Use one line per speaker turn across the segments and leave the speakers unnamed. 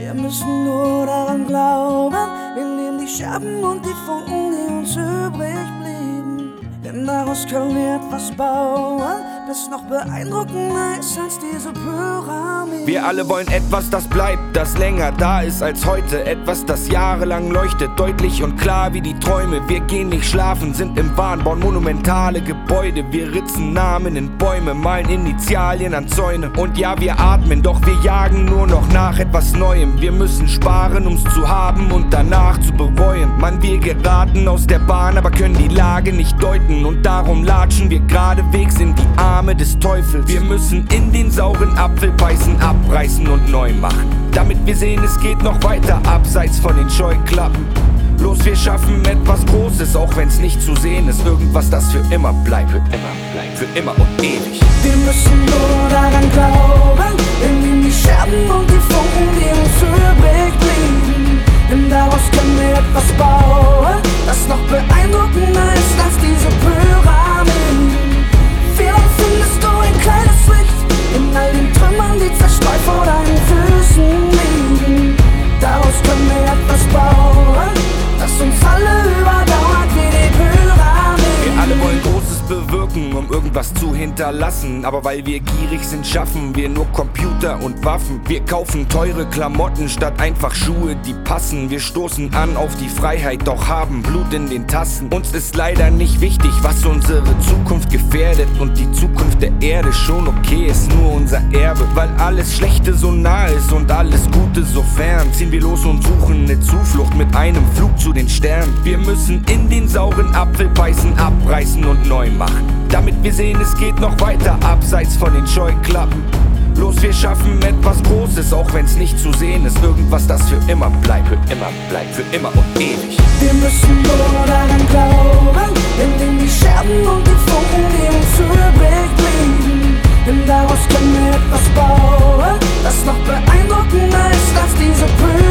Wir müssen nur daran glauben, wir nehmen die Scherben und die Funken, die uns übrig blieben. Denn daraus können wir etwas bauen, das noch beeindruckender ist als diese Pyramide.
Wir alle wollen etwas, das bleibt, das länger da ist als heute. Etwas, das jahrelang leuchtet, deutlich und klar wie die Träume. Wir gehen nicht schlafen, sind im Wahn, bauen monumentale Gebäude. Wir ritzen Namen in Bäume, malen Initialien an Zäune. Und ja, wir atmen, doch wir jagen nur noch nach etwas Neuem. Wir müssen sparen, um's zu haben und danach zu bereuen. Mann, wir geraten aus der Bahn, aber können die Lage nicht deuten. Und darum latschen wir geradewegs in die Arme des Teufels. Wir müssen in den sauren Apfel beißen, abreißen und neu machen, damit wir sehen, es geht noch weiter, abseits von den Scheuklappen. Los, wir schaffen etwas Großes, auch wenn's nicht zu sehen ist. Irgendwas, das für immer bleibt, für immer und ewig.
Wir müssen nur daran glauben, wir nehmen die Scherben und die Funken, die uns übrig blieben. Denn daraus können wir etwas bauen, das noch beeindruckender ist als diese Pyramiden. Vielleicht findest du ein kleines Licht in all den Trümmern, die zerstreut vor deinen Füßen liegen. Daraus können wir etwas bauen, das uns alle überdauert wie die Pyramiden.
Wir alle wollen Großes bewirken, um irgendwas zu hinterlassen. Aber weil wir gierig sind, schaffen wir nur Computer und Waffen. Wir kaufen teure Klamotten statt einfach Schuhe, die passen. Wir stoßen an auf die Freiheit, doch haben Blut in den Tassen. Uns ist leider nicht wichtig, was unsere Zukunft gefährdet. Und die Zukunft der Erde schon okay ist nur unser Erbe. Weil alles Schlechte so nah ist und alles Gute so fern, ziehen wir los und suchen eine Zuflucht mit einem Flug zu den Sternen. Wir müssen in den sauren Apfel beißen, abreißen und neu machen, damit wir sehen, es geht noch weiter, abseits von den Scheuklappen. Los, wir schaffen etwas Großes, auch wenn's nicht zu sehen ist. Irgendwas, das für immer bleibt, für immer und ewig.
Wir müssen nur daran glauben, wir nehmen die Scherben und die Funken, die uns übrig blieben. Denn daraus können wir etwas bauen, das noch beeindruckender ist als diese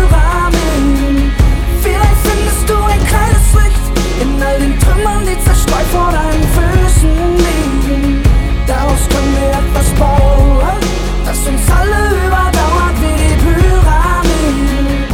Pyramiden. Vielleicht findest du ein kleines Licht in all den Trümmern, die zerstreut vor deinen Füßen liegen. Daraus können wir etwas bauen, das uns alle überdauert wie die Pyramiden.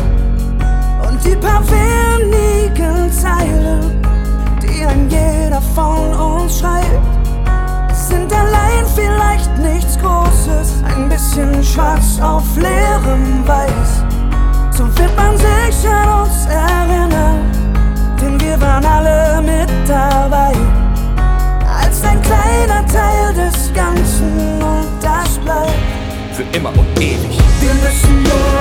Und die paar wenigen Zeilen, die ein jeder von uns schreibt, sind allein vielleicht nichts Großes, ein bisschen schwarz auf leerem Weiß. So wird man sich an uns erinnern, denn wir waren alle mit dabei. Als ein kleiner Teil des Ganzen und das bleibt
für immer und ewig.
Wir müssen nur